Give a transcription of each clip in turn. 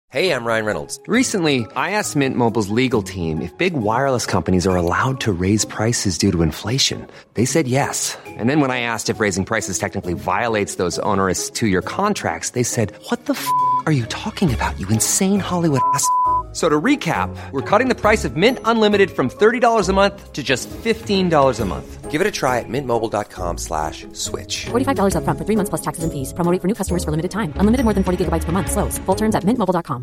Hey, I'm Ryan Reynolds. Recently, I asked Mint Mobile's legal team if big wireless companies are allowed to raise prices due to inflation. They said yes. And then when I asked if raising prices technically violates those onerous two-year contracts, they said, "What the f*** are you talking about, you insane Hollywood ass?" So to recap, we're cutting the price of Mint Unlimited from $30 a month to just $15 a month. Give it a try at mintmobile.com/switch. $45 up front for 3 months plus taxes and fees. Promo rate for new customers for limited time. Unlimited more than 40 gigabytes per month. Slows full terms at mintmobile.com.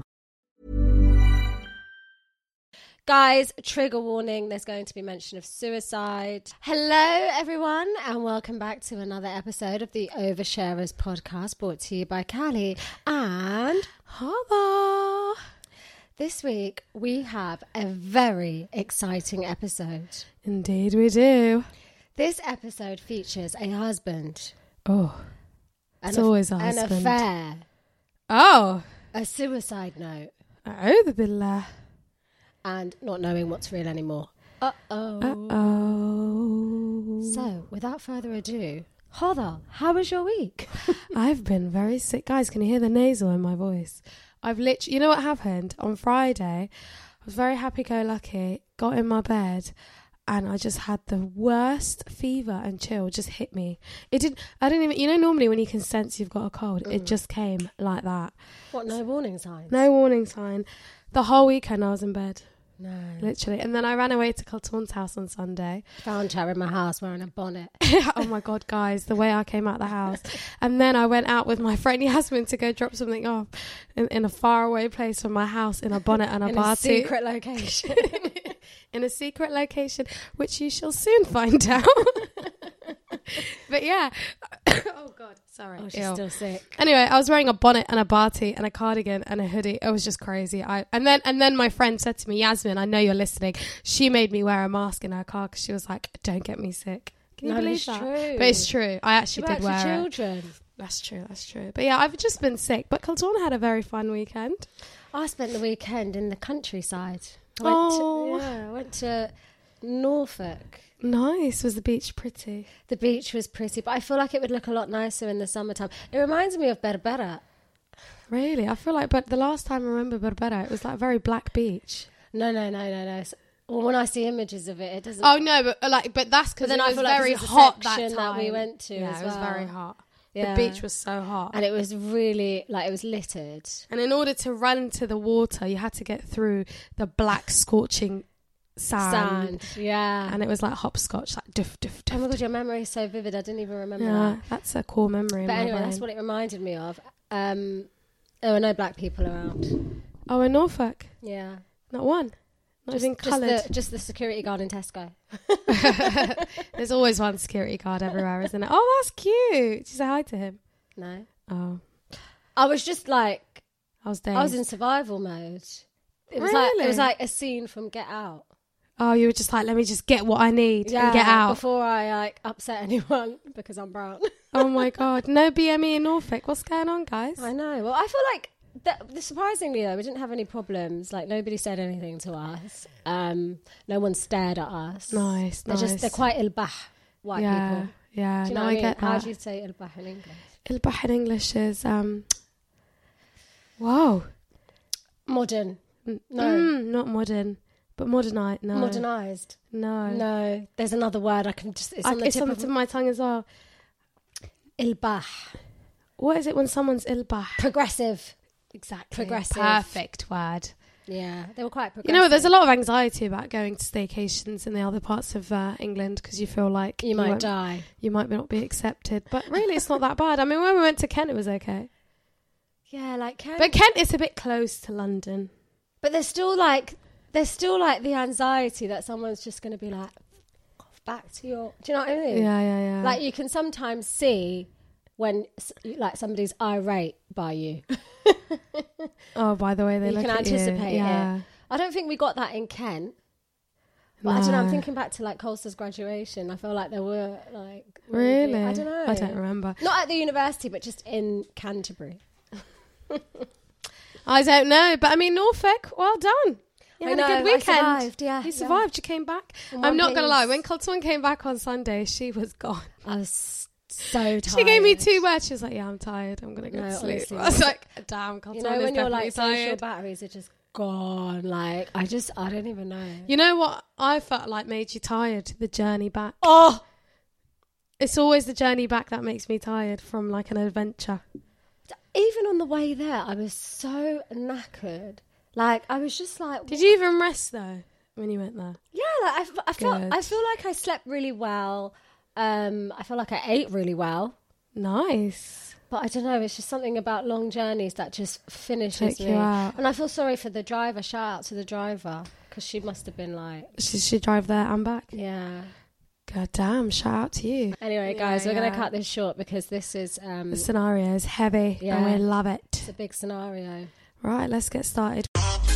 Guys, trigger warning, there's going to be mention of suicide. Hello, everyone, and welcome back to another episode of the Oversharers podcast, brought to you by Callie and Heather. This week, we have a very exciting episode. Indeed we do. This episode features a husband. Oh, it's always a husband. An affair. Oh. A suicide note. A'udhu billah. And not knowing what's real anymore. Uh-oh. Uh-oh. So, without further ado, Heather, how was your week? I've been very sick. Guys, can you hear the nasal in my voice? I've literally, you know what happened? On Friday, I was very happy-go-lucky, got in my bed, and I just had the worst fever and chill just hit me. I didn't even, you know, normally when you can sense you've got a cold, it just came like that. What, no warning signs? No warning sign. The whole weekend I was in bed. No. Literally. And then I ran away to Coltorn's house on Sunday. Found her in my house wearing a bonnet. Oh my God, guys, the way I came out the house. And then I went out with my friend Yasmin to go drop something off in a faraway place from my house in a bonnet and a in bar a secret location. In a secret location, which you shall soon find out. But yeah. Oh God, sorry. Oh, she's still sick. Anyway, I was wearing a bonnet and a bar tee and a cardigan and a hoodie. It was just crazy. And then my friend said to me, Yasmin, I know you're listening. She made me wear a mask in her car because she was like, don't get me sick. Can you believe that? True. But it's true. I actually did wear children. it. That's true. But yeah, I've just been sick. But Coltorn had a very fun weekend. I spent the weekend in the countryside. I went to Norfolk. Nice. Was the beach pretty? The beach was pretty, but I feel like it would look a lot nicer in the summertime. It reminds me of Berbera. Really? I feel like, but the last time I remember Berbera, it was like a very black beach. No. Well, when I see images of it, it doesn't. Oh no, but that's because it was very hot that time that we went to. Yeah, as it was well. very hot. Yeah. The beach was so hot, and it was really it was littered. And in order to run to the water, you had to get through the black scorching sand. Yeah, and it was like hopscotch, like duff. Oh my God, your memory is so vivid. I didn't even remember that. That's a core memory. But in anyway, my brain. that's what it reminded me of. There were no black people around. Oh, in Norfolk? Yeah, not one. Not even coloured. Just the security guard in Tesco. There's always one security guard everywhere, isn't it? Oh, that's cute. Did you say hi to him? No. Oh. I was just like, I was dazed. I was in survival mode. It was like a scene from Get Out. Oh, you were just like, let me just get what I need and get out. Before I upset anyone because I'm brown. Oh my God. No BME in Norfolk. What's going on, guys? I know. Well, I feel like surprisingly though, we didn't have any problems. Like nobody said anything to us. No one stared at us. Nice. They're quite ilbah white people. Yeah. Do you know what I mean? get that. How do you say ilbah in English? Ilbah in English is wow. Modern. No. Not modern. But modernized. No. Modernized. No. There's another word I can just. It's on the tip of my tongue as well. Ilbah. What is it when someone's ilbah? Progressive. Exactly. Progressive. Perfect word. Yeah, they were quite progressive. You know, there's a lot of anxiety about going to staycations in the other parts of England because you feel like you might die. You might not be accepted. But really, it's not that bad. I mean, when we went to Kent, it was okay. Yeah, like Kent. But Kent is a bit close to London. But there's still like the anxiety that someone's just going to be like, back to your... Do you know what I mean? Yeah. Like you can sometimes see when like somebody's irate by you. Oh, by the way, they look at you. You can anticipate it. I don't think we got that in Kent. But I don't know, I'm thinking back to like Colster's graduation. I feel like there were like... Really? I don't know. I don't remember. Not at the university, but just in Canterbury. I don't know. But I mean, Norfolk, well done. You had a good weekend. I survived, yeah. You survived. You came back. I'm not going to lie. When Colton came back on Sunday, she was gone. I was So tired. She gave me 2 words. She was like, yeah, I'm tired. I'm going to go to sleep. honestly, I was like, damn, you know, when you're like, social tired. batteries are just gone. Like, I don't even know. You know what I felt like made you tired? The journey back. Oh, It's always the journey back that makes me tired from like an adventure. even on the way there, I was so knackered. Like, I was just like, Did you even rest though when you went there? yeah, like, I feel like I slept really well. I feel like I ate really well. Nice. But I don't know, it's just something about long journeys that just finishes Take me. you out. And I feel sorry for the driver. Shout out to the driver, because she must have been like, She drive there and back. yeah. God damn, shout out to you. Anyway, Yeah, guys, we're going yeah. to cut this short because this is The scenario is heavy Yeah. and we love it. it's a big scenario. Right, let's get started.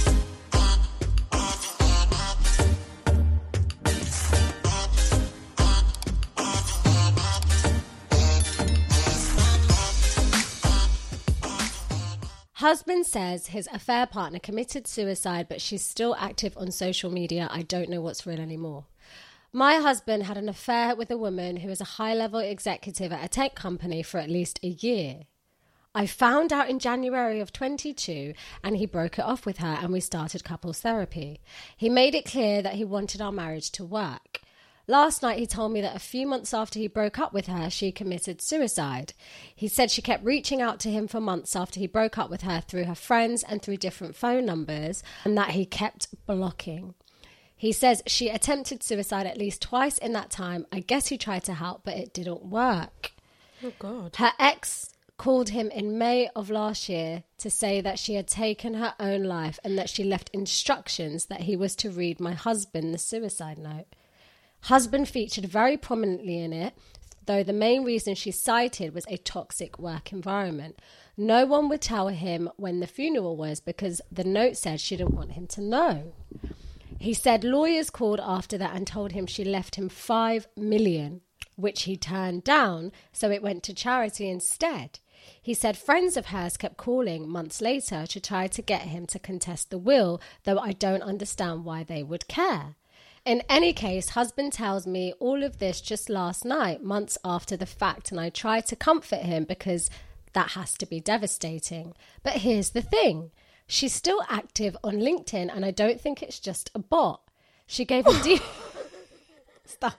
Husband says his affair partner committed suicide, but she's still active on social media. I don't know what's real anymore. My husband had an affair with a woman who is a high-level executive at a tech company for at least a year. I found out in January of 22 and he broke it off with her and we started couples therapy. He made it clear that he wanted our marriage to work. Last night he told me that a few months after he broke up with her, she committed suicide. He said she kept reaching out to him for months after he broke up with her through her friends and through different phone numbers, and that he kept blocking. He says she attempted suicide at least twice in that time. I guess he tried to help, but it didn't work. Oh, God. Her ex called him in May of last year to say that she had taken her own life and that she left instructions that he was to read my husband the suicide note. Husband featured very prominently in it, though the main reason she cited was a toxic work environment. No one would tell him when the funeral was because the note said she didn't want him to know. He said lawyers called after that and told him she left him $5 million, which he turned down, so it went to charity instead. He said friends of hers kept calling months later to try to get him to contest the will, though I don't understand why they would care. In any case, husband tells me all of this just last night, months after the fact, and I tried to comfort him because that has to be devastating. But here's the thing. She's still active on LinkedIn, and I don't think it's just a bot. She gave a Stop.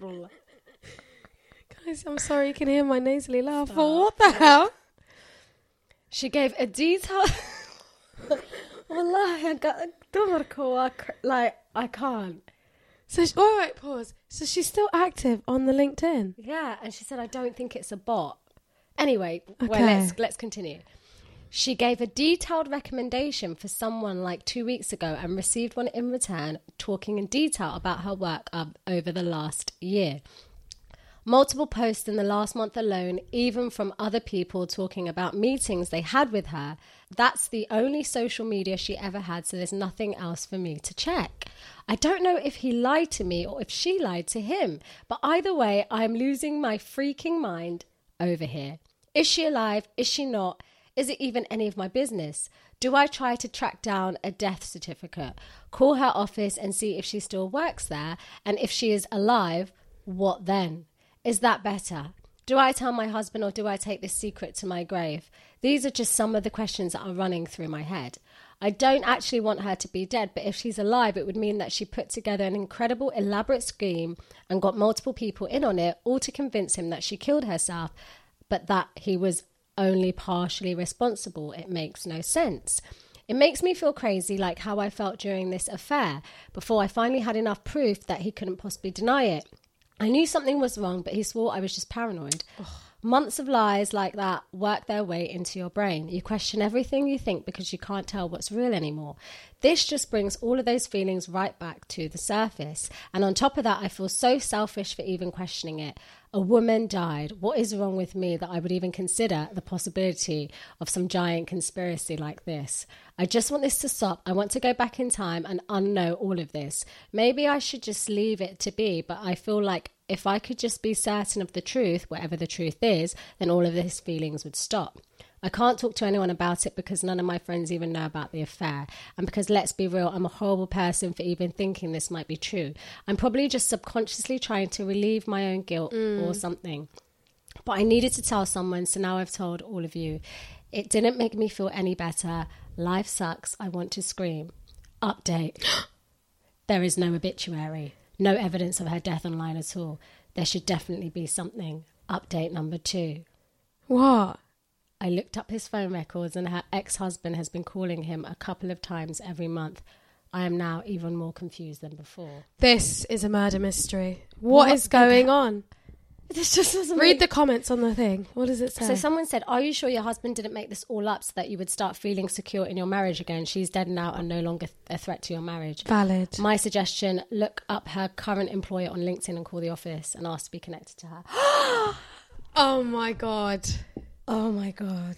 Guys, I'm sorry you can hear my nasally laugh. But what the hell? She gave a detailed... Wallahi, I can't. So, wait, pause. So she's still active on the LinkedIn? Yeah, and she said, I don't think it's a bot. Anyway, well, Okay. let's continue. She gave a detailed recommendation for someone like 2 weeks ago and received one in return, talking in detail about her work over the last year. Multiple posts in the last month alone, even from other people talking about meetings they had with her. That's the only social media she ever had, so there's nothing else for me to check. I don't know if he lied to me or if she lied to him, but either way, I'm losing my freaking mind over here. Is she alive? Is she not? Is it even any of my business? Do I try to track down a death certificate, call her office and see if she still works there? And if she is alive, what then? Is that better? Do I tell my husband or do I take this secret to my grave? These are just some of the questions that are running through my head. I don't actually want her to be dead, but if she's alive, it would mean that she put together an incredible, elaborate scheme and got multiple people in on it, all to convince him that she killed herself, but that he was only partially responsible. It makes no sense. It makes me feel crazy, like how I felt during this affair, before I finally had enough proof that he couldn't possibly deny it. I knew something was wrong, but he swore I was just paranoid. Months of lies like that work their way into your brain. You question everything you think because you can't tell what's real anymore. This just brings all of those feelings right back to the surface. And on top of that, I feel so selfish for even questioning it. A woman died. What is wrong with me that I would even consider the possibility of some giant conspiracy like this? I just want this to stop. I want to go back in time and unknow all of this. Maybe I should just leave it to be, but I feel like if I could just be certain of the truth, whatever the truth is, then all of these feelings would stop. I can't talk to anyone about it because none of my friends even know about the affair. And because, let's be real, I'm a horrible person for even thinking this might be true. I'm probably just subconsciously trying to relieve my own guilt or something. But I needed to tell someone, so now I've told all of you. It didn't make me feel any better. Life sucks. I want to scream. Update. There is no obituary. No evidence of her death online at all. There should definitely be something. Update number 2. What? I looked up his phone records and her ex-husband has been calling him a couple of times every month. I am now even more confused than before. This is a murder mystery. What is going on? This just doesn't Read the comments on the thing. What does it say? So someone said, are you sure your husband didn't make this all up so that you would start feeling secure in your marriage again? She's dead now and no longer a threat to your marriage. Valid. My suggestion, look up her current employer on LinkedIn and call the office and ask to be connected to her. Oh my God. Oh my God.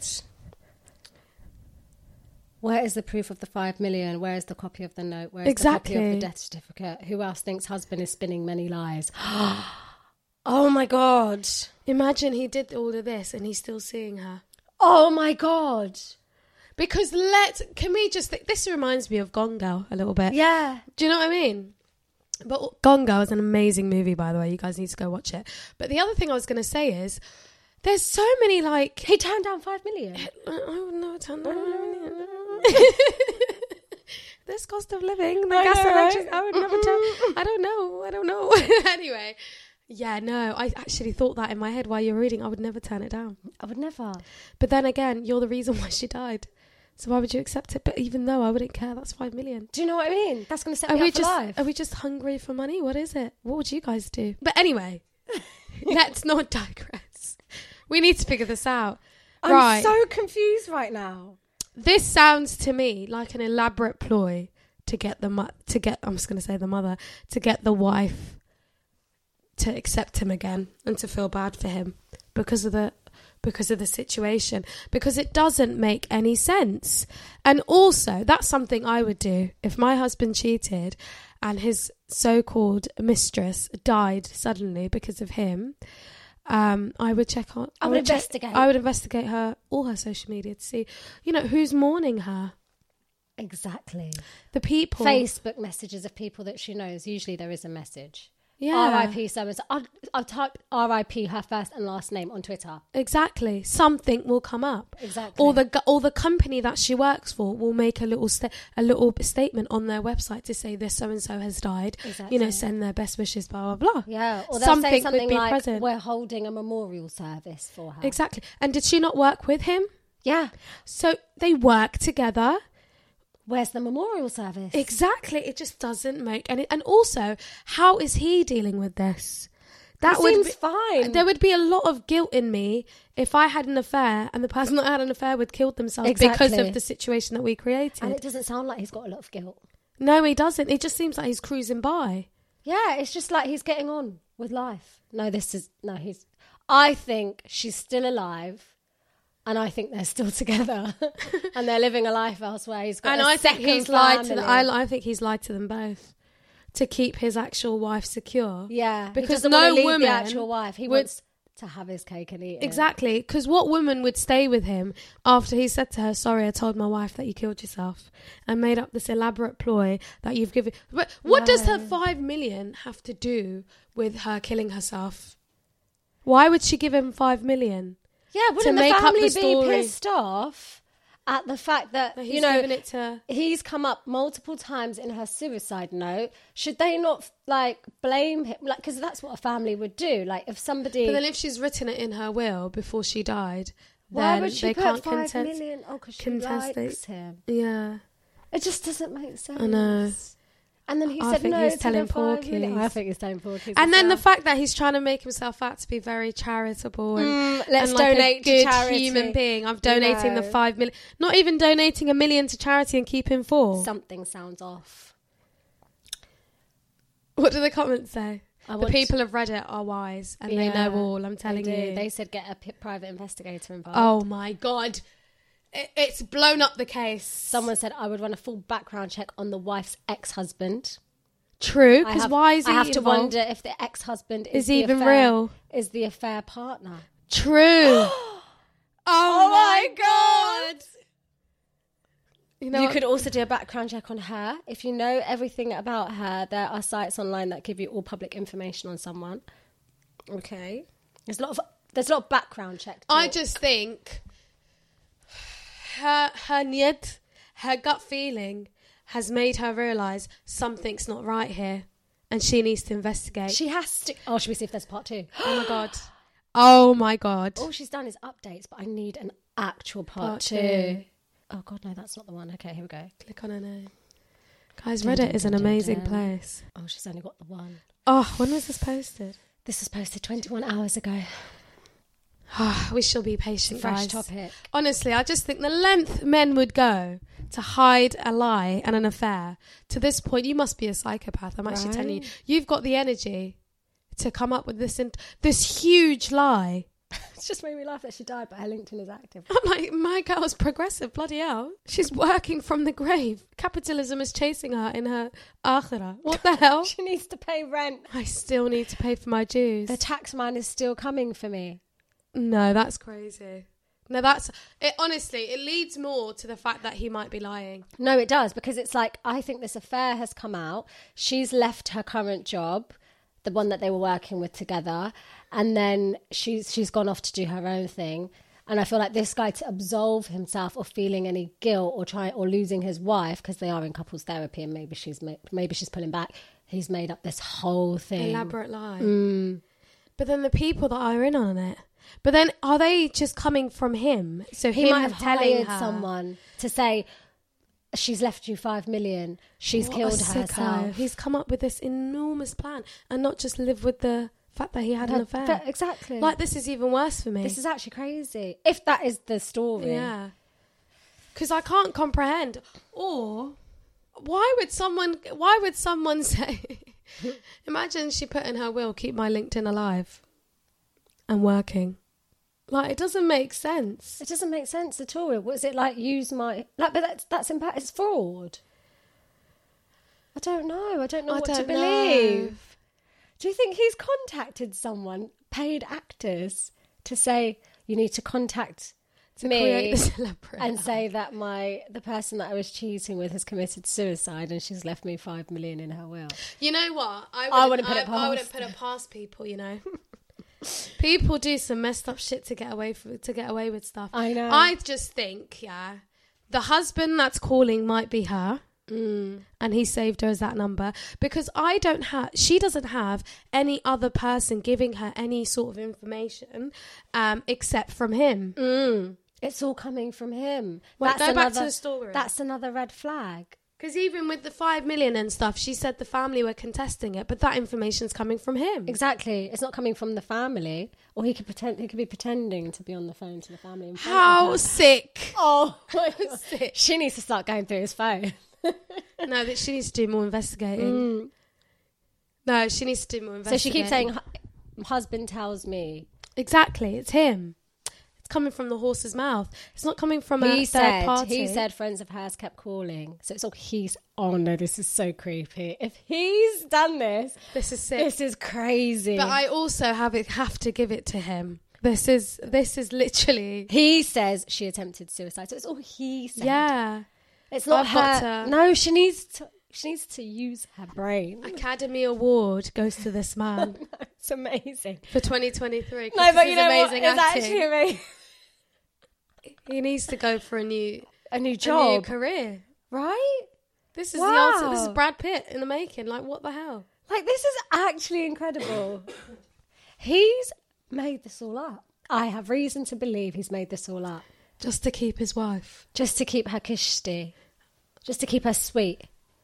Where is the proof of the 5 million? Where is the copy of the note? Where is the copy of the death certificate? Who else thinks husband is spinning many lies? Oh my God. Imagine he did all of this and he's still seeing her. Oh my God. Because can we just this reminds me of Gone Girl a little bit. Yeah. Do you know what I mean? But Gone Girl is an amazing movie, by the way. You guys need to go watch it. But the other thing I was going to say is, there's so many like... He turned down 5 million. I would never turn down 5 million. This cost of living, the gas electricity, I would never turn... I don't know. Anyway, yeah, no, I actually thought that in my head while you were reading. I would never turn it down. I would never. But then again, you're the reason why she died. So why would you accept it? But even though I wouldn't care, that's 5 million. Do you know what I mean? That's going to set me up for life. Are we just hungry for money? What is it? What would you guys do? But anyway, let's not digress. We need to figure this out. I'm so confused right now. This sounds to me like an elaborate ploy to get I'm just going to say the mother, to get the wife to accept him again and to feel bad for him because of the situation, because it doesn't make any sense. And also, that's something I would do if my husband cheated and his so-called mistress died suddenly because of him. I would check on. I would investigate. I would investigate all her social media to see, who's mourning her. Exactly. The people. Facebook messages of people that she knows. Usually there is a message. Yeah. R.I.P. so and so. I'll type R.I.P. her first and last name on Twitter. Exactly. Something will come up. Exactly. Or the company that she works for will make a little statement on their website to say this so and so has died. Exactly. Send their best wishes. Blah blah blah. Yeah. Or they'll say something like, present. We're holding a memorial service for her. Exactly. And did she not work with him? Yeah. So they work together. Where's the memorial service? Exactly. It just doesn't make any... And also, how is he dealing with this? That seems fine. There would be a lot of guilt in me if I had an affair and the person that I had an affair with killed themselves because of the situation that we created. And it doesn't sound like he's got a lot of guilt. No, he doesn't. It just seems like he's cruising by. Yeah, it's just like he's getting on with life. I think she's still alive. And I think they're still together, and they're living a life elsewhere. I think he's lied to them both to keep his actual wife secure. Yeah, because he no woman, woman, the actual wife, he wants to have his cake and eat it. Exactly, because what woman would stay with him after he said to her, "Sorry, I told my wife that you killed yourself," and made up this elaborate ploy that you've given? But what does her 5 million have to do with her killing herself? Why would she give him 5 million? Yeah, wouldn't the family be pissed off at the fact that he's given it to... He's come up multiple times in her suicide note. Should they not blame him? Because that's what a family would do. If somebody... But then if she's written it in her will before she died, why then would she they put can't 5 million? Oh, because she likes him. Yeah, it just doesn't make sense. I know. And then he said no. He's telling porkies. I think he's telling porkies. And then the fact that he's trying to make himself out to be very charitable and let's and donate a good to charity. Human being. I'm donating the 5 million. Not even donating 1 million to charity and keeping 4. Something sounds off. What do the comments say? The people of Reddit are wise and they know all. I'm telling you. They said get a private investigator involved. Oh my God. It's blown up the case. Someone said I would run a full background check on the wife's ex-husband. True, because why is he I have to involved? wonder if the ex-husband is even real. Is the affair partner. True. Oh my God. You could also do a background check on her. If you know everything about her, there are sites online that give you all public information on someone. Okay. There's a lot of There's a lot of background check. I just think her niyat, her gut feeling has made her realise something's not right here and she needs to investigate. She has to. Oh, should we see if there's part 2? Oh my God. Oh my God. All she's done is updates, but I need an actual part 2. Oh God, no, that's not the one. Okay, here we go. Click on her name. Guys, Reddit is an amazing place. Oh, she's only got the one. Oh, when was this posted? This was posted 21 hours ago. We shall be patient, Fresh guys. topic. Honestly, I just think the length men would go to hide a lie and an affair. To this point, you must be a psychopath. I'm actually telling you. You've got the energy to come up with this huge lie. It's just made me laugh that she died, but her LinkedIn is active. I'm like, my girl's progressive, bloody hell. She's working from the grave. Capitalism is chasing her in her akhirah. What the hell? She needs to pay rent. I still need to pay for my dues. The tax man is still coming for me. No, that's crazy. No, that's it. Honestly, it leads more to the fact that he might be lying. No, it does, because it's like, I think this affair has come out. She's left her current job, the one that they were working with together, and then she's gone off to do her own thing. And I feel like this guy, to absolve himself of feeling any guilt or losing his wife, because they are in couples therapy, and maybe she's pulling back. He's made up this whole thing, Elaborate lie. But then the people that are in on it. But then are they just coming from him? So he might have telling hired her someone to say, she's left you 5 million. She's killed herself. He's come up with this enormous plan and not just live with the fact that he had an affair. Exactly. Like, this is even worse for me. This is actually crazy. If that is the story. Yeah. Because I can't comprehend. Or why would someone say, imagine she put in her will, keep my LinkedIn alive and working. Like, it doesn't make sense. It doesn't make sense at all. Was it like, use my... Like, but that's impact. It's fraud. I don't know what to believe. Do you think he's contacted someone, paid actors, to say, you need to contact me and say that the person that I was cheating with has committed suicide and she's left me 5 million in her will? You know what? I wouldn't put it past people, you know. People do some messed up shit to get away with stuff. I know. I just think, the husband that's calling might be her. And he saved her as that number because she doesn't have any other person giving her any sort of information except from him. It's all coming from him. Wait, go back to the story. That's another red flag. Because even with the 5 million and stuff, she said the family were contesting it, but that information's coming from him. Exactly. It's not coming from the family. Or he could be pretending to be on the phone to the family. How sick. Oh, sick. She needs to start going through his phone. No, that she needs to do more investigating. No, she needs to do more investigating. So she keeps saying, husband tells me. Exactly, it's him. It's coming from the horse's mouth. It's not coming from a third party. He said friends of hers kept calling. So it's all oh no, this is so creepy. If he's done this. This is sick. This is crazy. But I also have to give it to him. This is literally. He says she attempted suicide. So it's all he said. Yeah. It's not her. No, she needs to use her brain. Academy Award goes to this man. No, it's amazing. For 2023. No, but you know amazing what? It's acting. actually amazing. He needs to go for a new job. A new career. Right? This is the answer. This is Brad Pitt in the making. Like, what the hell? Like, this is actually incredible. He's made this all up. I have reason to believe he's made this all up. Just to keep his wife. Just to keep her kishti. Just to keep her sweet.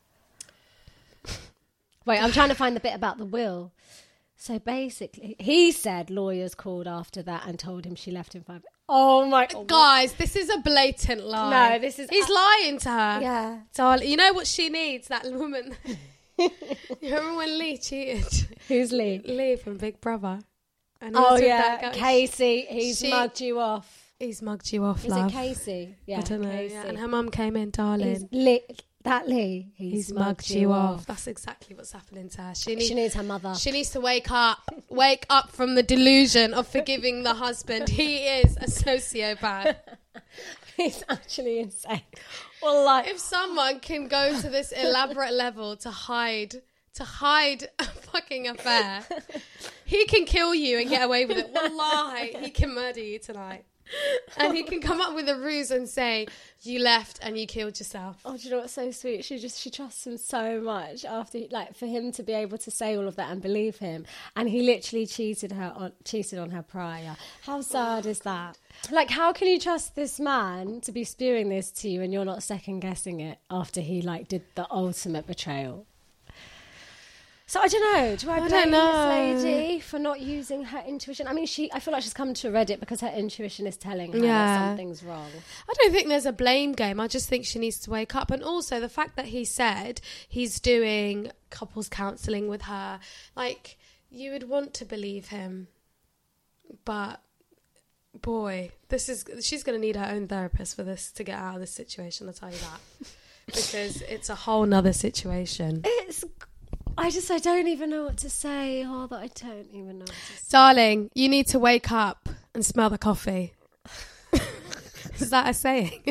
Wait, I'm trying to find the bit about the will. So basically, he said lawyers called after that and told him she left him 5. Oh my God. Guys, this is a blatant lie. No, this is... He's lying to her. Yeah. Darling, you know what she needs, that woman? You remember when Lee cheated? Who's Lee? Lee from Big Brother. And Casey, he's mugged you off. He's mugged you off, Is love. Is it Casey? Yeah, I don't know. Casey. Yeah. And her mum came in, darling. He's mugged you off. That's exactly what's happening to her. She needs her mother. She needs to wake up from the delusion of forgiving the husband. He is a sociopath. He's actually insane. Well, like, if someone can go to this elaborate level to hide a fucking affair, He can kill you and get away with it. Wallahi, he can murder you tonight. And he can come up with a ruse and say, you left and you killed yourself. Oh, do you know what's so sweet? She trusts him so much after, like, for him to be able to say all of that and believe him. And he literally cheated on her prior. How sad is that? Like, how can you trust this man to be spewing this to you and you're not second guessing it after he, like, did the ultimate betrayal? So I don't know. Do I blame this lady for not using her intuition? I mean, I feel like she's come to Reddit because her intuition is telling her that something's wrong. I don't think there's a blame game. I just think she needs to wake up. And also the fact that he said he's doing couples counselling with her, like, you would want to believe him. But, boy, she's going to need her own therapist for this to get out of this situation, I'll tell you that. Because it's a whole nother situation. I don't even know what to say. Oh, that I don't even know what to say. Darling, you need to wake up and smell the coffee. Is that a saying?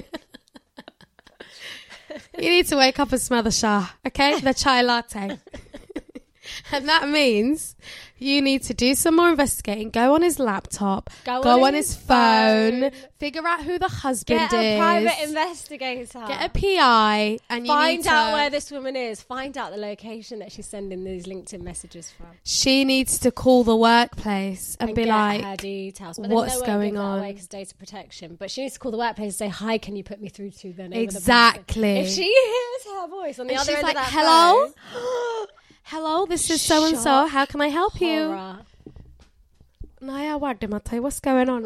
You need to wake up and smell the chai, okay? The chai latte. And that means you need to do some more investigating. Go on his laptop. Go on his phone. Figure out who the husband is. Get a private investigator. Get a PI. And you find out where this woman is. Find out the location that she's sending these LinkedIn messages from. She needs to call the workplace and be get like, her details. But what's going on? Because data protection. But she needs to call the workplace and say, hi, can you put me through to the name exactly. of the person? If she hears her voice on the other end of that hello? phone. Hello, this is so-and-so. How can I help you? Naya Wardematai, what's going on?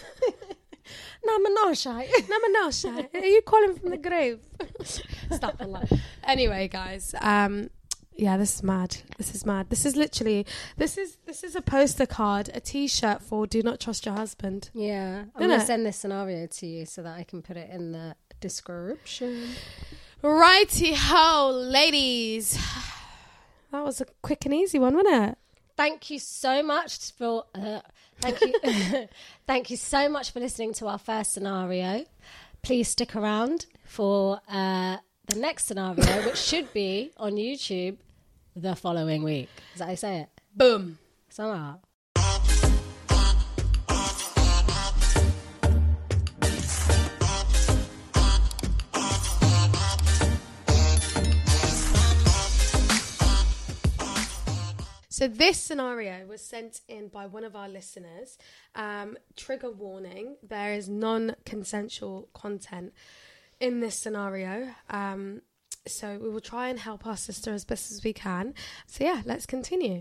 Namanoshai. Are you calling from the grave? Stop a lot. Anyway, guys, this is mad. This is mad. This is literally, this is a poster card, a T-shirt for Do Not Trust Your Husband. Yeah. I'm going to send this scenario to you so that I can put it in the description. Righty-ho, ladies. That was a quick and easy one, wasn't it? Thank you so much for thank you so much for listening to our first scenario. Please stick around for the next scenario, which should be on YouTube the following week. Is that how I say it? Boom. Somehow. So this scenario was sent in by one of our listeners. Trigger warning, there is non-consensual content in this scenario. So we will try and help our sister as best as we can. So yeah, let's continue.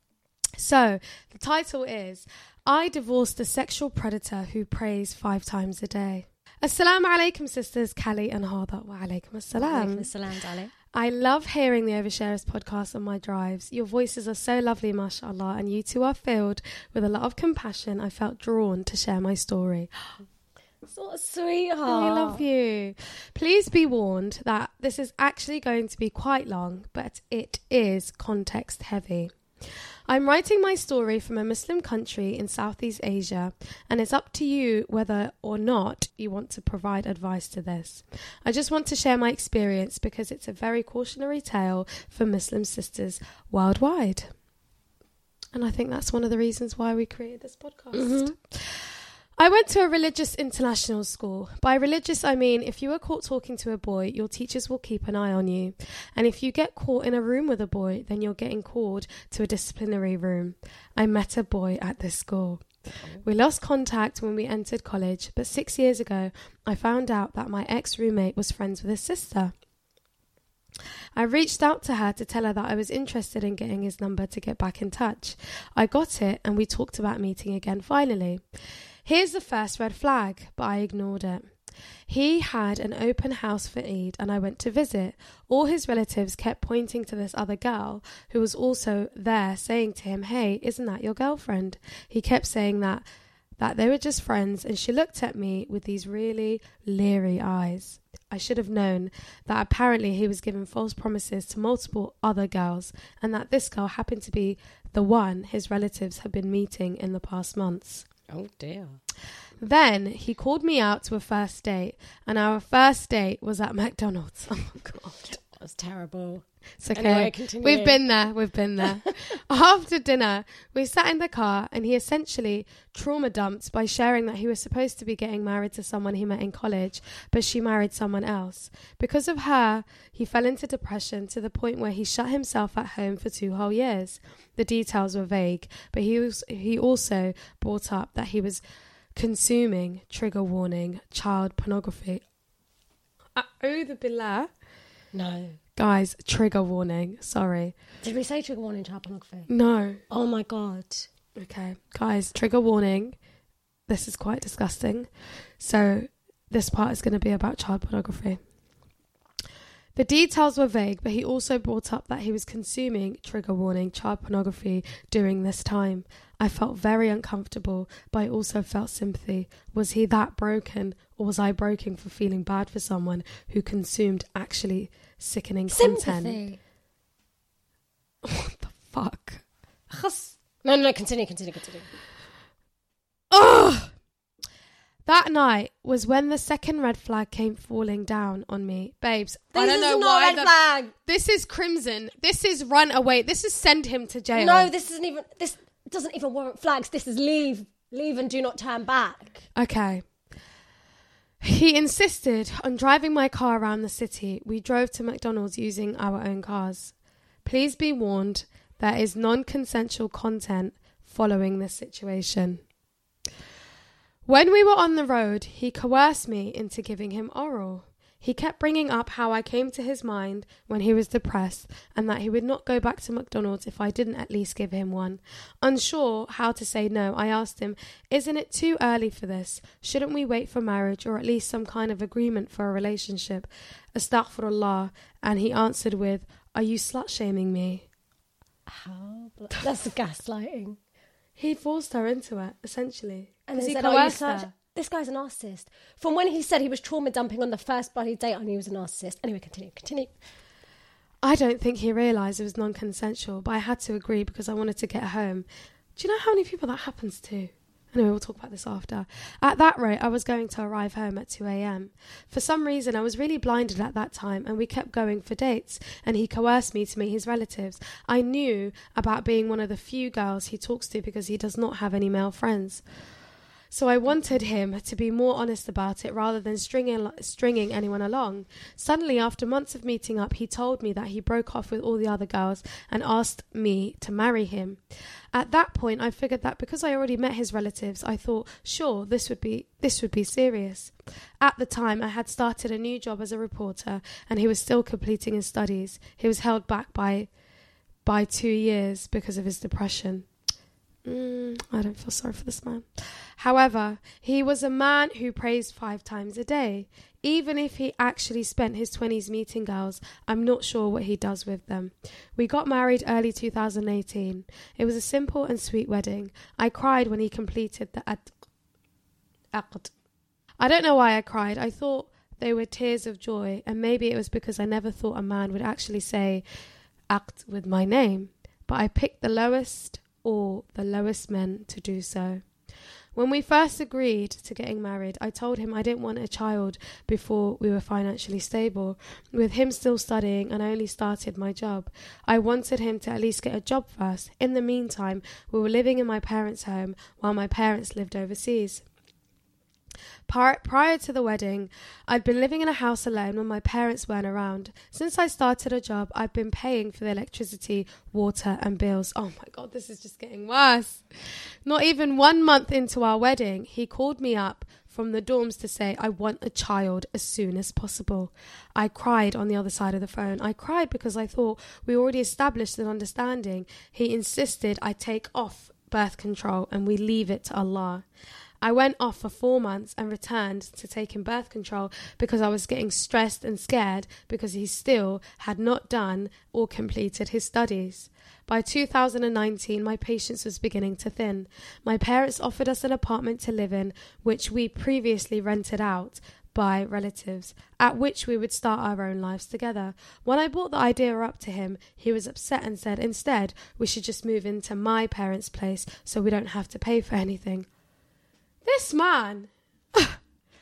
So the title is, I divorced a sexual predator who prays 5 times a day. Assalamu alaikum, sisters Callie and Hada. Wa alaikum assalam. Alaikum assalam, darling. I love hearing the Oversharers podcast on my drives. Your voices are so lovely, mashallah, and you two are filled with a lot of compassion. I felt drawn to share my story. So sweetheart. I love you. Please be warned that this is actually going to be quite long, but it is context heavy. I'm writing my story from a Muslim country in Southeast Asia, and it's up to you whether or not you want to provide advice to this. I just want to share my experience because it's a very cautionary tale for Muslim sisters worldwide. And I think that's one of the reasons why we created this podcast. Mm-hmm. I went to a religious international school. By religious, I mean if you are caught talking to a boy, your teachers will keep an eye on you. And if you get caught in a room with a boy, then you're getting called to a disciplinary room. I met a boy at this school. We lost contact when we entered college, but 6 years ago, I found out that my ex-roommate was friends with his sister. I reached out to her to tell her that I was interested in getting his number to get back in touch. I got it, and we talked about meeting again finally. Here's the first red flag, but I ignored it. He had an open house for Eid and I went to visit. All his relatives kept pointing to this other girl who was also there, saying to him, hey, isn't that your girlfriend? He kept saying that they were just friends, and she looked at me with these really leery eyes. I should have known that apparently he was giving false promises to multiple other girls, and that this girl happened to be the one his relatives had been meeting in the past months. Oh dear. Then he called me out to a first date, and our first date was at McDonald's. Oh God. That's terrible. It's okay. Anyway, continue. We've been there. After dinner, we sat in the car and he essentially trauma dumped by sharing that he was supposed to be getting married to someone he met in college, but she married someone else. Because of her, he fell into depression to the point where he shut himself at home for 2 whole years. The details were vague, but he also brought up that he was consuming, trigger warning, child pornography. A'udhu billah. No. Guys, trigger warning. Sorry. Did we say trigger warning child pornography? No. Oh my God. Okay. Guys, trigger warning. This is quite disgusting. So this part is going to be about child pornography. The details were vague, but he also brought up that he was consuming, trigger warning, child pornography during this time. I felt very uncomfortable, but I also felt sympathy. Was he that broken, or was I broken for feeling bad for someone who consumed actually sickening content? Sympathy. What the fuck? No, continue. Ugh! That night was when the second red flag came falling down on me. Babes, I don't know why. Red flag. This is crimson. This is run away. This is send him to jail. No, this doesn't even warrant flags. This is leave and do not turn back. Okay. He insisted on driving my car around the city. We drove to McDonald's using our own cars. Please be warned, there is non-consensual content following this situation. When we were on the road, he coerced me into giving him oral. He kept bringing up how I came to his mind when he was depressed and that he would not go back to McDonald's if I didn't at least give him one. Unsure how to say no, I asked him, isn't it too early for this? Shouldn't we wait for marriage or at least some kind of agreement for a relationship? Astaghfirullah. And he answered with, are you slut-shaming me? How? That's gaslighting. He forced her into it, essentially. And he he said, coerced her. This guy's a narcissist. From when he said he was trauma dumping on the first bloody date, I knew he was a narcissist. Anyway, continue. I don't think he realised it was non-consensual, but I had to agree because I wanted to get home. Do you know how many people that happens to? Anyway, we'll talk about this after. At that rate, I was going to arrive home at 2 a.m. For some reason, I was really blinded at that time, and we kept going for dates, and he coerced me to meet his relatives. I knew about being one of the few girls he talks to because he does not have any male friends. So I wanted him to be more honest about it rather than stringing anyone along. Suddenly, after months of meeting up, he told me that he broke off with all the other girls and asked me to marry him. At that point, I figured that because I already met his relatives, I thought, sure, this would be serious. At the time, I had started a new job as a reporter, and he was still completing his studies. He was held back by 2 years because of his depression. I don't feel sorry for this man. However, he was a man who prays 5 times a day. Even if he actually spent his 20s meeting girls, I'm not sure what he does with them. We got married early 2018. It was a simple and sweet wedding. I cried when he completed the aqd. I don't know why I cried. I thought they were tears of joy, and maybe it was because I never thought a man would actually say aqd with my name. But I picked the lowest men to do so. When we first agreed to getting married, I told him I didn't want a child before we were financially stable. With him still studying and I only started my job, I wanted him to at least get a job first. In the meantime, we were living in my parents' home while my parents lived overseas. Prior to the wedding, I'd been living in a house alone when my parents weren't around. Since I started a job, I've been paying for the electricity, water and bills. Oh my God, this is just getting worse. Not even 1 month into our wedding, he called me up from the dorms to say, I want a child as soon as possible. I cried on the other side of the phone. I cried because I thought we already established an understanding. He insisted I take off birth control and we leave it to Allah. I went off for 4 months and returned to taking birth control because I was getting stressed and scared because he still had not done or completed his studies. By 2019, my patience was beginning to thin. My parents offered us an apartment to live in, which we previously rented out by relatives, at which we would start our own lives together. When I brought the idea up to him, he was upset and said, instead, we should just move into my parents' place so we don't have to pay for anything. This man,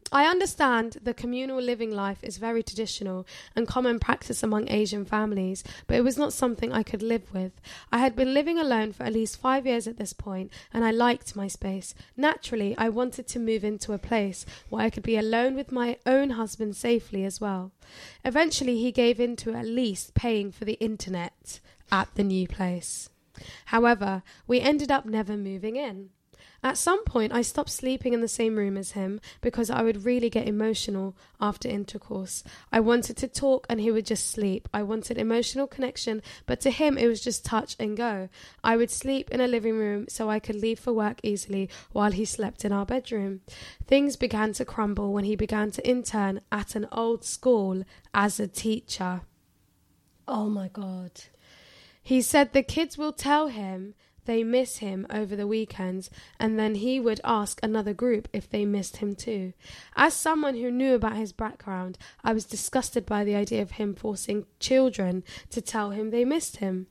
I understand the communal living life is very traditional and common practice among Asian families, but it was not something I could live with. I had been living alone for at least 5 years at this point, and I liked my space. Naturally, I wanted to move into a place where I could be alone with my own husband safely as well. Eventually, he gave in to at least paying for the internet at the new place. However, we ended up never moving in. At some point, I stopped sleeping in the same room as him because I would really get emotional after intercourse. I wanted to talk and he would just sleep. I wanted emotional connection, but to him it was just touch and go. I would sleep in a living room so I could leave for work easily while he slept in our bedroom. Things began to crumble when he began to intern at an old school as a teacher. Oh my God. He said the kids will tell him they miss him over the weekends, and then he would ask another group if they missed him too. As someone who knew about his background, I was disgusted by the idea of him forcing children to tell him they missed him.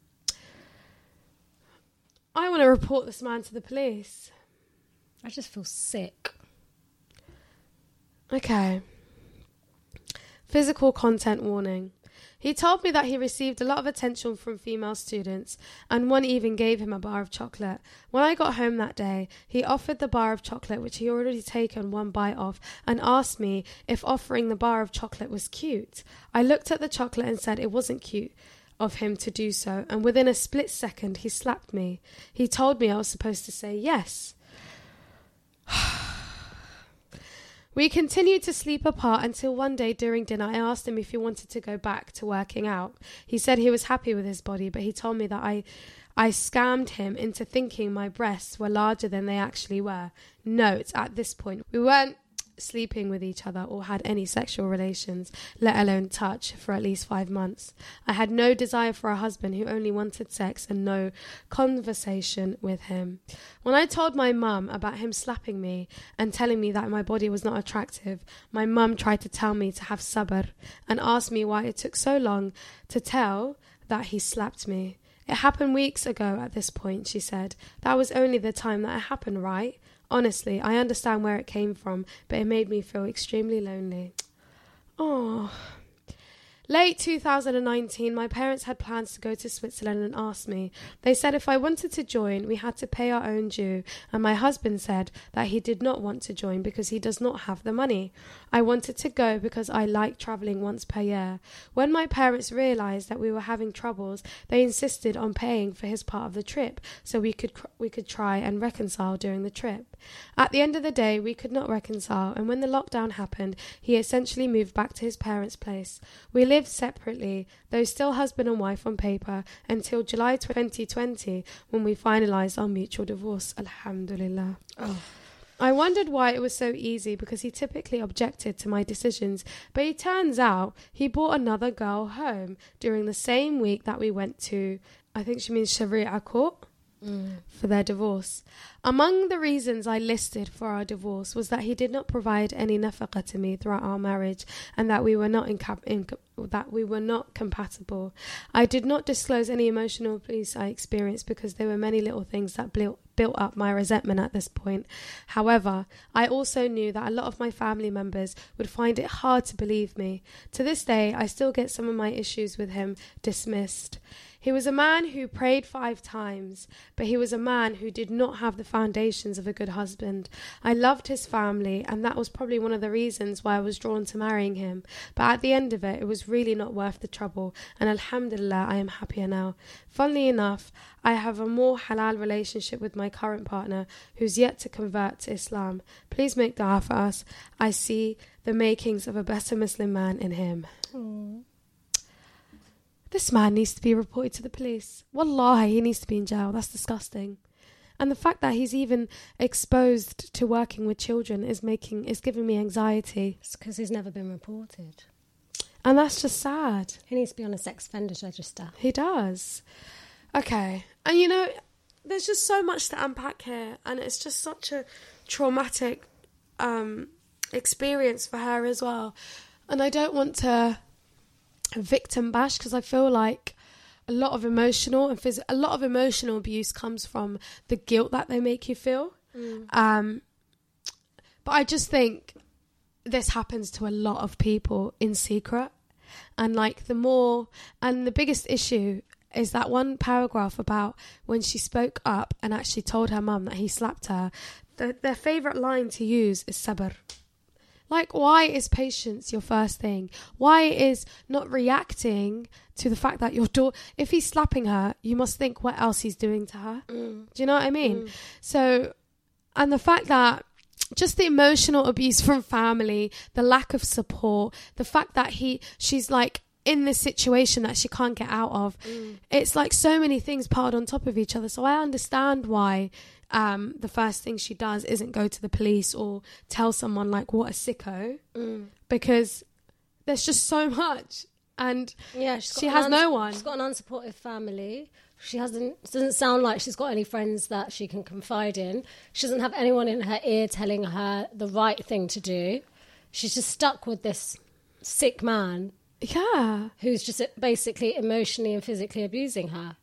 I want to report this man to the police. I just feel sick. Okay. Physical content warning. He told me that he received a lot of attention from female students, and one even gave him a bar of chocolate. When I got home that day, he offered the bar of chocolate, which he already taken one bite of, and asked me if offering the bar of chocolate was cute. I looked at the chocolate and said it wasn't cute of him to do so, and within a split second he slapped me. He told me I was supposed to say yes. We continued to sleep apart until one day during dinner I asked him if he wanted to go back to working out. He said he was happy with his body, but he told me that I scammed him into thinking my breasts were larger than they actually were. Note, at this point, we weren't sleeping with each other or had any sexual relations, let alone touch, for at least 5 months. I had no desire for a husband who only wanted sex and no conversation with him. When I told my mum about him slapping me and telling me that my body was not attractive, my mum tried to tell me to have sabr and asked me why it took so long to tell that he slapped me. It happened weeks ago at this point, she said. That was only the time that it happened, right? Honestly, I understand where it came from, but it made me feel extremely lonely. Oh. Late 2019, my parents had plans to go to Switzerland and asked me. They said if I wanted to join, we had to pay our own due, and my husband said that he did not want to join because he does not have the money. I wanted to go because I like travelling once per year. When my parents realised that we were having troubles, they insisted on paying for his part of the trip so we could try and reconcile during the trip. At the end of the day, we could not reconcile, and when the lockdown happened, he essentially moved back to his parents' place. We lived separately, though still husband and wife on paper, until July 2020, when we finalised our mutual divorce. Alhamdulillah. Oh. I wondered why it was so easy because he typically objected to my decisions, but it turns out he brought another girl home during the same week that we went to, I think she means Sharia court, for their divorce. Among the reasons I listed for our divorce was that he did not provide any nafaqah to me throughout our marriage and that we were not compatible. I did not disclose any emotional abuse I experienced because there were many little things that built up my resentment at this point. However, I also knew that a lot of my family members would find it hard to believe me. To this day, I still get some of my issues with him dismissed. He was a man who prayed 5 times, but he was a man who did not have the foundations of a good husband. I loved his family, and that was probably one of the reasons why I was drawn to marrying him. But at the end of it, it was really not worth the trouble, and alhamdulillah, I am happier now. Funnily enough, I have a more halal relationship with my current partner, who's yet to convert to Islam. Please make dua for us. I see the makings of a better Muslim man in him. Aww. This man needs to be reported to the police. Wallahi, he needs to be in jail. That's disgusting. And the fact that he's even exposed to working with children is giving me anxiety. It's because he's never been reported. And that's just sad. He needs to be on a sex offenders register. He does. Okay. And you know, there's just so much to unpack here. And it's just such a traumatic experience for her as well. And I don't want to victim bash because I feel like a lot of emotional abuse comes from the guilt that they make you feel. But I just think this happens to a lot of people in secret. And like the biggest issue is that one paragraph about when she spoke up and actually told her mum that he slapped her. Their favourite line to use is sabr. Like, why is patience your first thing? Why is not reacting to the fact that your daughter, if he's slapping her, you must think what else he's doing to her. Do you know what I mean? So, and the fact that just the emotional abuse from family, the lack of support, the fact that she's like in this situation that she can't get out of. It's like so many things piled on top of each other. So I understand why the first thing she does isn't go to the police or tell someone like what a sicko, because there's just so much. And she has no one. She's got an unsupportive family. She doesn't sound like she's got any friends that she can confide in. She doesn't have anyone in her ear telling her the right thing to do. She's just stuck with this sick man. Yeah. Who's just basically emotionally and physically abusing her.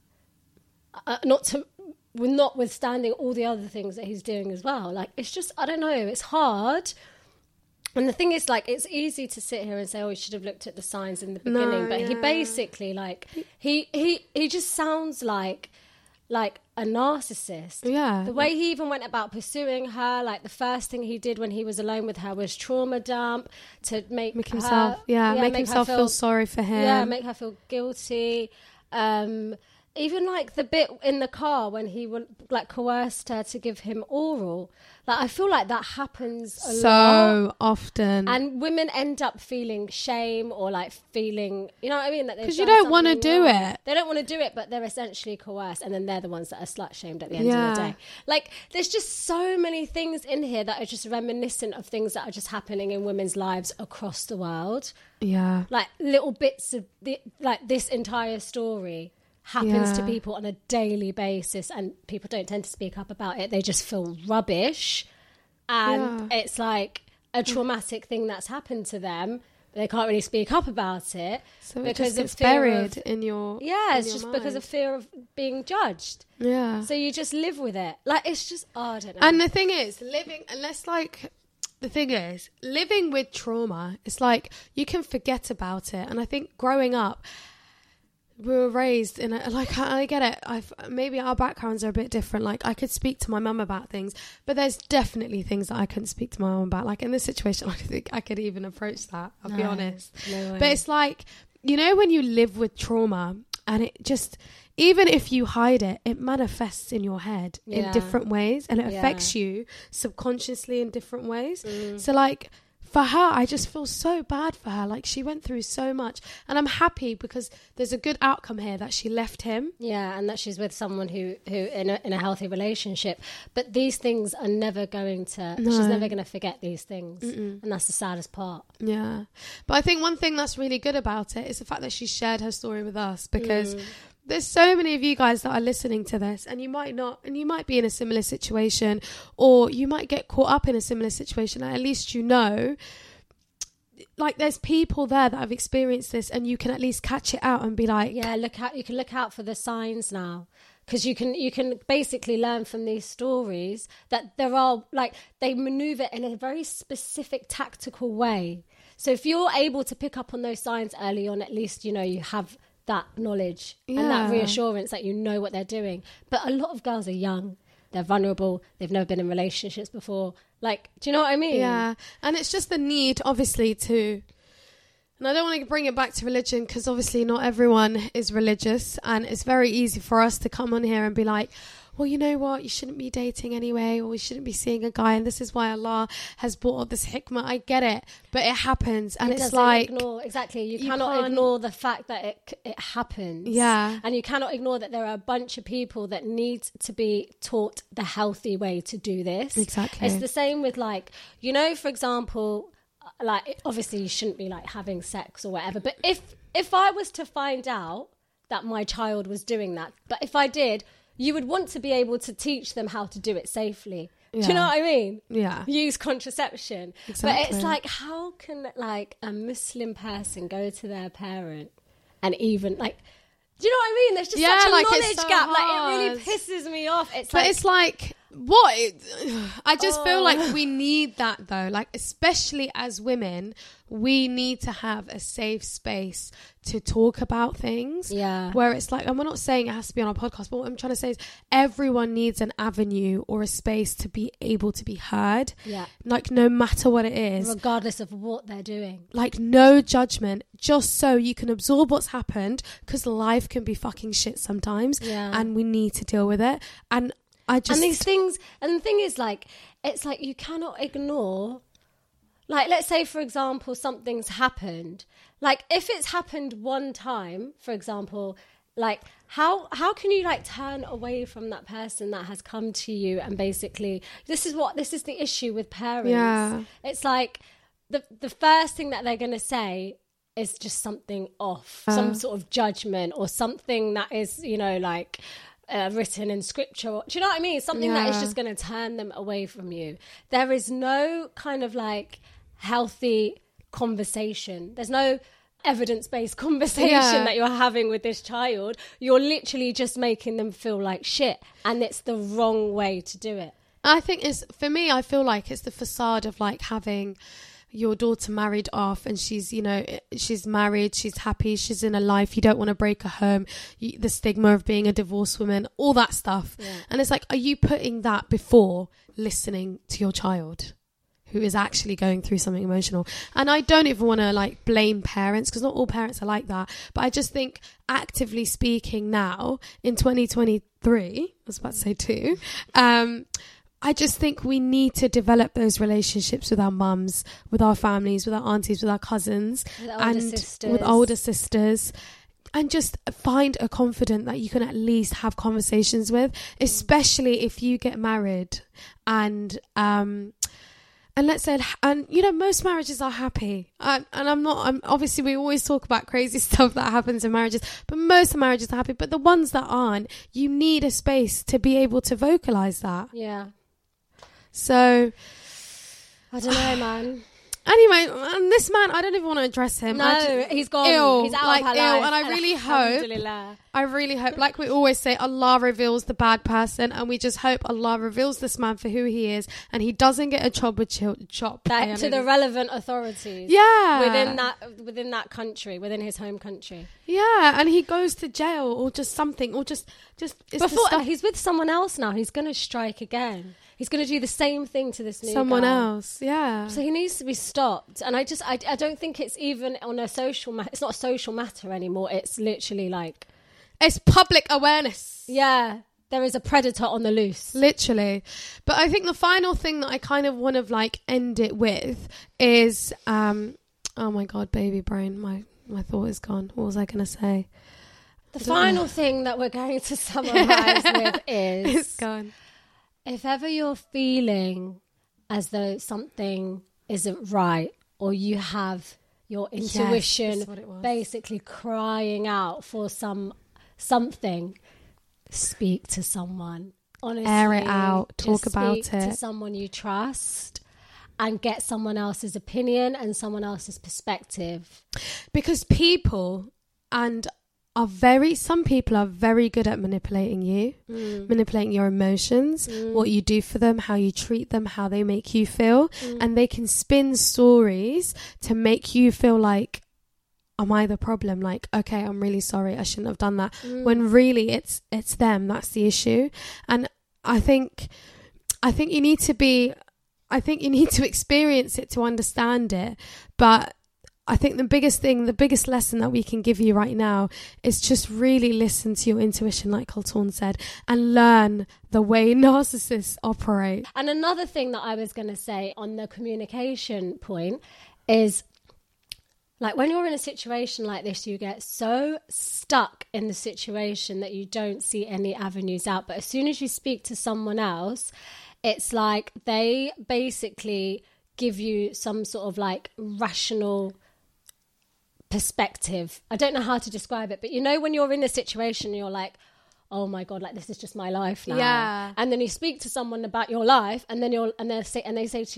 Notwithstanding all the other things that he's doing as well. Like, it's just, I don't know, it's hard. And the thing is, like, it's easy to sit here and say, oh, you should have looked at the signs in the beginning. But he basically, like, he just sounds like a narcissist. Yeah. The way he even went about pursuing her, like, the first thing he did when he was alone with her was trauma dump to make himself, make himself feel sorry for him. Yeah, make her feel guilty. Even like the bit in the car when he would like coerced her to give him oral. Like, I feel like that happens a lot. So often. And women end up feeling shame or like feeling, you know what I mean? Because you don't want to do it. They don't want to do it, but they're essentially coerced. And then they're the ones that are slut shamed at the end of the day. Like, there's just so many things in here that are just reminiscent of things that are just happening in women's lives across the world. Yeah. Like little bits of this entire story happens to people on a daily basis, and people don't tend to speak up about it. They just feel rubbish, and it's like a traumatic thing that's happened to them. But they can't really speak up about it, so because it's buried in your it's just mind. Because of fear of being judged. Yeah, so you just live with it. Like, it's just, I don't know. And the thing is, living with trauma, it's like you can forget about it. And I think growing up, we were raised in I get it. Maybe our backgrounds are a bit different. Like, I could speak to my mum about things, but there's definitely things that I couldn't speak to my mum about. Like, in this situation, I don't think I could even approach that. I'll be honest. No way. But it's like, you know, when you live with trauma and it just, even if you hide it, it manifests in your head in different ways, and it affects you subconsciously in different ways. So like, for her, I just feel so bad for her. Like, she went through so much, and I'm happy because there's a good outcome here that she left him. Yeah, and that she's with someone who in a healthy relationship. But these things are never going to. No. She's never going to forget these things, and that's the saddest part. Yeah, but I think one thing that's really good about it is the fact that she shared her story with us, because there's so many of you guys that are listening to this, and you might not, and you might be in a similar situation, or you might get caught up in a similar situation. At least you know, like, there's people there that have experienced this, and you can at least catch it out and be like, yeah, you can look out for the signs now, because you can basically learn from these stories that there are, like, they maneuver in a very specific tactical way. So if you're able to pick up on those signs early on, at least you know you have that knowledge and that reassurance that you know what they're doing. But a lot of girls are young, they're vulnerable, they've never been in relationships before. Like, do you know what I mean? Yeah, and it's just the need, obviously, to, and I don't want to bring it back to religion, because obviously not everyone is religious, and it's very easy for us to come on here and be like, well, you know what, you shouldn't be dating anyway, or you shouldn't be seeing a guy, and this is why Allah has brought up this hikmah. I get it, but it happens, and it's like, you cannot ignore the fact that it happens. Yeah, and you cannot ignore that there are a bunch of people that need to be taught the healthy way to do this. Exactly, it's the same with, like, you know, for example, like, obviously you shouldn't be like having sex or whatever, but if I was to find out that my child was doing that, but if I did, you would want to be able to teach them how to do it safely. Yeah. Do you know what I mean? Yeah. Use contraception. Exactly. But it's like, how can, like, a Muslim person go to their parent and even, like, do you know what I mean? There's just such a knowledge gap. Hard. Like, it really pisses me off. It's like I just feel like we need that though, like especially as women, we need to have a safe space to talk about things. Yeah. Where it's like, and we're not saying it has to be on our podcast, but what I'm trying to say is everyone needs an avenue or a space to be able to be heard. Yeah. Like no matter what it is. Regardless of what they're doing. Like no judgment, just so you can absorb what's happened, because life can be fucking shit sometimes. Yeah. And we need to deal with it. And these things, and the thing is, like, it's like you cannot ignore, like, let's say, for example, something's happened. Like, if it's happened one time, for example, like, how can you, like, turn away from that person that has come to you and basically, this is the issue with parents. Yeah. It's like, the first thing that they're going to say is just something off, some sort of judgment or something that is, you know, like... written in scripture, do you know what I mean? Something that is just going to turn them away from you. There is no kind of like healthy conversation. There's no evidence-based conversation that you're having with this child. You're literally just making them feel like shit, and it's the wrong way to do it. I think for me, I feel like it's the facade of like having your daughter married off, and she's, you know, she's married, she's happy, she's in a life, you don't want to break her home, the stigma of being a divorced woman, all that stuff. And it's like, are you putting that before listening to your child who is actually going through something emotional? And I don't even want to like blame parents, because not all parents are like that, but I just think actively speaking now in 2023, I was about to say two, I just think we need to develop those relationships with our mums, with our families, with our aunties, with our cousins, with older sisters, and just find a confidant that you can at least have conversations with, especially if you get married and let's say, and you know, most marriages are happy, and I'm obviously we always talk about crazy stuff that happens in marriages, but most marriages are happy. But the ones that aren't, you need a space to be able to vocalize that. Yeah. So, I don't know, man. Anyway, and this man, I don't even want to address him. No, he's gone. Ill, he's out like of her ill, life. and I really hope, like we always say, Allah reveals the bad person, and we just hope Allah reveals this man for who he is, and he doesn't get a chop that to the relevant authorities. Yeah, within that country, within his home country. Yeah, and he goes to jail or just something, or just it's before he's with someone else now. He's going to strike again. He's going to do the same thing to this new someone else. Yeah. So he needs to be stopped. And I don't think it's even on a social it's not a social matter anymore. It's literally like, it's public awareness. Yeah. There is a predator on the loose. Literally. But I think the final thing that I kind of want to like end it with is, oh my God, baby brain. My thought is gone. What was I going to say? The final thing that we're going to summarize with is... It's gone. If ever you're feeling as though something isn't right, or you have your intuition basically crying out for something, speak to someone. Honestly, air it out, talk about it. Speak to someone you trust and get someone else's opinion and someone else's perspective. Because some people are very good at manipulating you, manipulating your emotions, what you do for them, how you treat them, how they make you feel. And they can spin stories to make you feel like, am I the problem? Like, okay, I'm really sorry, I shouldn't have done that. When really it's them, that's the issue. And I think you need to experience it to understand it. But I think the biggest lesson that we can give you right now is just really listen to your intuition, like Colton said, and learn the way narcissists operate. And another thing that I was going to say on the communication point is, like, when you're in a situation like this, you get so stuck in the situation that you don't see any avenues out. But as soon as you speak to someone else, it's like they basically give you some sort of like rational perspective. I don't know how to describe it, but you know, when you're in a situation, you're like, oh my God, like this is just my life now. Yeah. And then you speak to someone about your life, and then they say to you,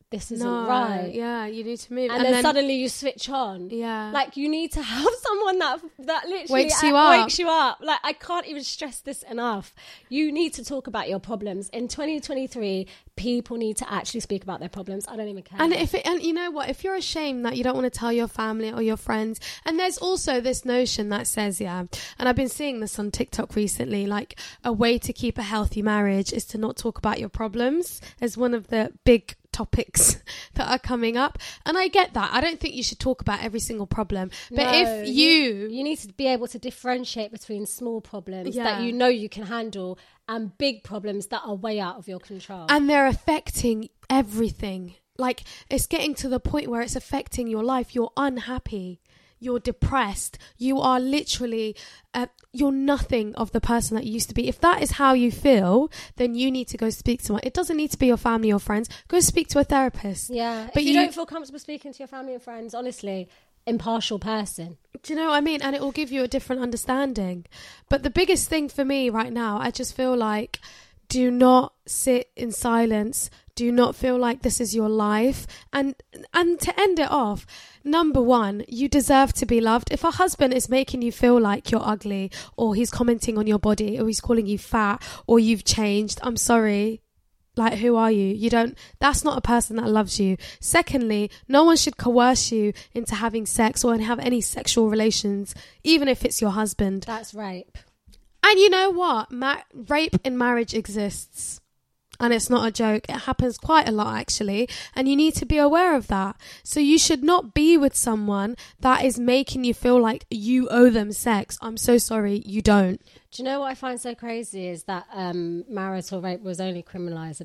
this isn't right. Yeah, you need to move. And then suddenly you switch on. Yeah. Like, you need to have someone that literally wakes you up. Like, I can't even stress this enough. You need to talk about your problems. In 2023, people need to actually speak about their problems. I don't even care. And you know what? If you're ashamed that you don't want to tell your family or your friends, and there's also this notion that says, and I've been seeing this on TikTok recently, like a way to keep a healthy marriage is to not talk about your problems as one of the big topics that are coming up. And I get that. I don't think you should talk about every single problem, but if you need to be able to differentiate between small problems that you know you can handle and big problems that are way out of your control, and they're affecting everything. Like, it's getting to the point where it's affecting your life. You're unhappy, you're depressed, you are literally you're nothing of the person that you used to be. If that is how you feel, then you need to go speak to someone. It doesn't need to be your family or friends. Go speak to a therapist. But if you don't feel comfortable speaking to your family and friends, honestly, impartial person. Do you know what I mean? And it will give you a different understanding. But the biggest thing for me right now, I just feel like, do not sit in silence. Do not feel like this is your life. And to end it off, number one, you deserve to be loved. If a husband is making you feel like you're ugly, or he's commenting on your body, or he's calling you fat, or you've changed, I'm sorry. Like, who are you? That's not a person that loves you. Secondly, no one should coerce you into having sex or have any sexual relations, even if it's your husband. That's rape. And you know what? Rape in marriage exists. And it's not a joke. It happens quite a lot, actually. And you need to be aware of that. So you should not be with someone that is making you feel like you owe them sex. I'm so sorry, you don't. Do you know what I find so crazy is that marital rape was only criminalised in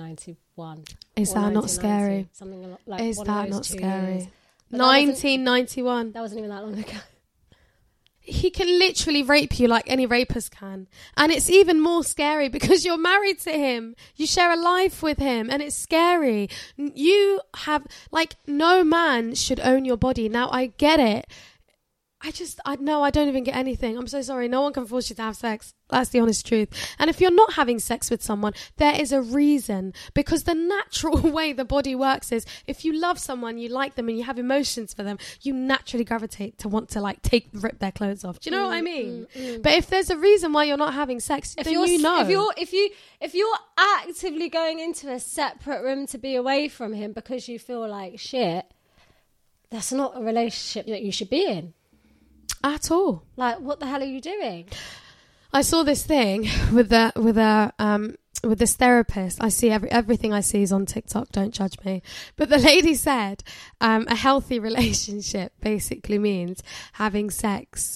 1991. Is that not scary? Something like is that not scary? 1991. That wasn't even that long ago. He can literally rape you like any rapist can. And it's even more scary because you're married to him. You share a life with him, and it's scary. You have, like, no man should own your body. Now, I get it. I don't even get anything. I'm so sorry. No one can force you to have sex. That's the honest truth. And if you're not having sex with someone, there is a reason. Because the natural way the body works is, if you love someone, you like them, and you have emotions for them, you naturally gravitate to want to, like, rip their clothes off. Do you know what I mean? But if there's a reason why you're not having sex, then you know. If you're actively going into a separate room to be away from him because you feel like shit, that's not a relationship that you should be in. At all. Like, what the hell are you doing? I saw this thing with this therapist. I see everything I see is on TikTok. Don't judge me. But the lady said a healthy relationship basically means having sex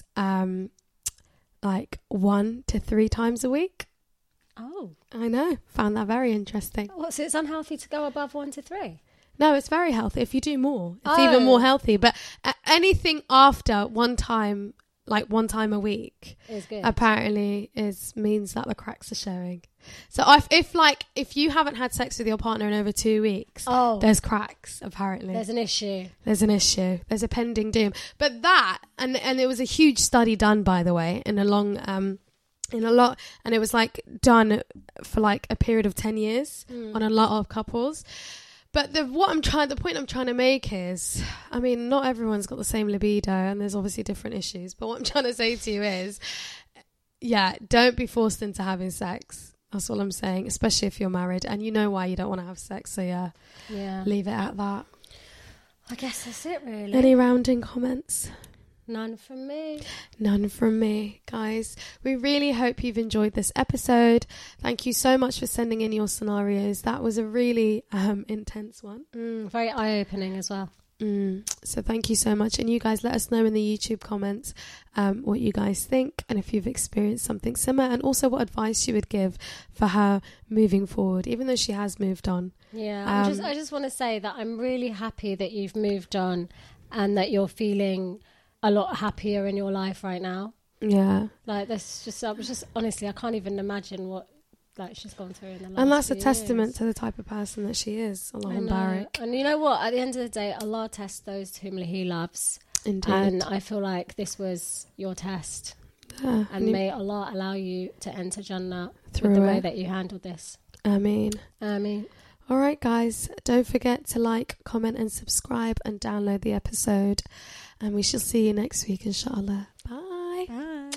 like 1 to 3 times a week. Oh, I know. Found that very interesting. So it's unhealthy to go above 1 to 3? No, it's very healthy. If you do more, it's even more healthy. But anything after one time a week, is good. Apparently means that the cracks are showing. So if you haven't had sex with your partner in over 2 weeks, there's cracks. Apparently, there's an issue. There's a pending doom. But that and it was a huge study done, by the way, in a lot, and it was like done for like a period of 10 years on a lot of couples. But the point I'm trying to make is, I mean, not everyone's got the same libido, and there's obviously different issues. But what I'm trying to say to you is, don't be forced into having sex. That's all I'm saying, especially if you're married and you know why you don't want to have sex. So leave it at that. I guess that's it, really. Any rounding comments? None from me. None from me, guys. We really hope you've enjoyed this episode. Thank you so much for sending in your scenarios. That was a really intense one. Very eye-opening as well. So thank you so much. And you guys, let us know in the YouTube comments what you guys think, and if you've experienced something similar, and also what advice you would give for her moving forward, even though she has moved on. Yeah, I just want to say that I'm really happy that you've moved on and that you're feeling a lot happier in your life right now. Yeah. Like, honestly, I can't even imagine what she's gone through in the last And that's a few testament years. to the type of person that she is, Allah Mubarak. And you know what? At the end of the day, Allah tests those whom He loves. Indeed. And I feel like this was your test. And may Allah allow you to enter Jannah with the way that you handled this. Ameen. Ameen. All right, guys, don't forget to like, comment and subscribe and download the episode. And we shall see you next week, inshallah. Bye. Bye.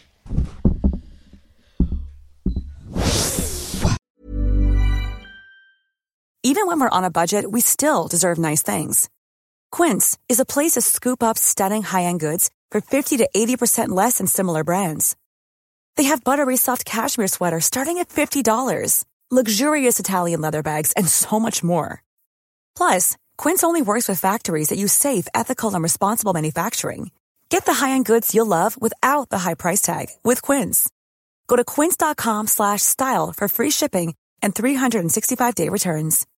Even when we're on a budget, we still deserve nice things. Quince is a place to scoop up stunning high-end goods for 50 to 80% less than similar brands. They have buttery soft cashmere sweaters starting at $50, luxurious Italian leather bags, and so much more. Plus, Quince only works with factories that use safe, ethical, and responsible manufacturing. Get the high-end goods you'll love without the high price tag with Quince. Go to quince.com/style for free shipping and 365-day returns.